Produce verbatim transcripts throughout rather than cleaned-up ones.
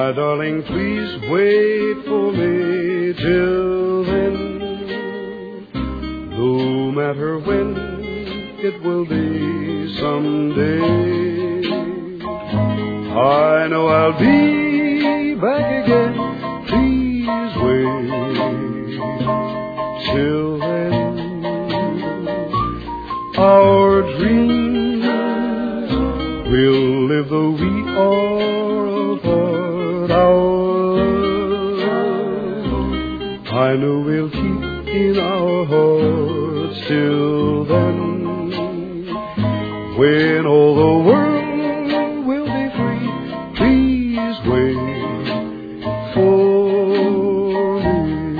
My darling, please wait for me till then. No matter when, it will be someday. I know I'll be back again. Please wait till then. Our dreams will live though we are apart. Our love, I know we'll keep in our hearts till then. When all the world will be free, please wait for me.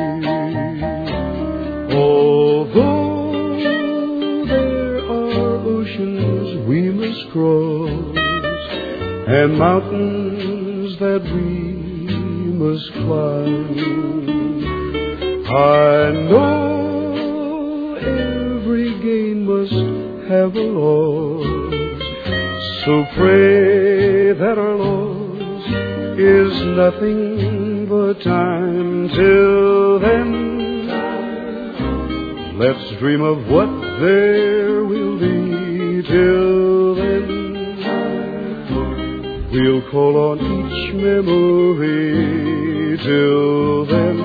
Although there are oceans we must cross and mountains that we must climb, I know every gain must have a loss. So pray that our loss is nothing but time. Till then, let's dream of what there will be. Till then, we'll call on each memory. Till then,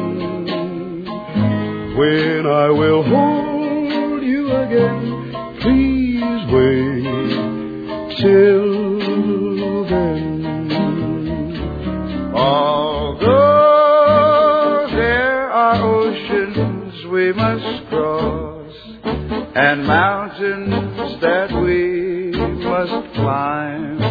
when I will hold you again, please wait till then. Although there are oceans we must cross and mountains that we must climb,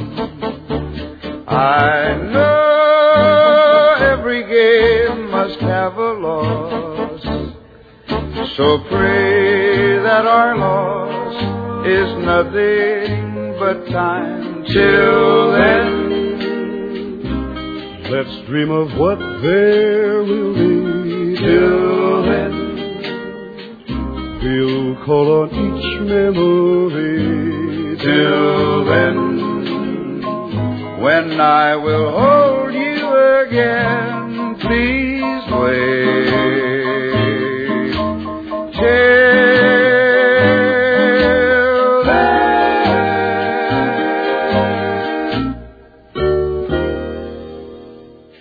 I know every game must have a loss. So pray that our loss is nothing but time. Till then, let's dream of what there will be. Till then, we'll call on each memory. Till then, when I will hold you again, please wait.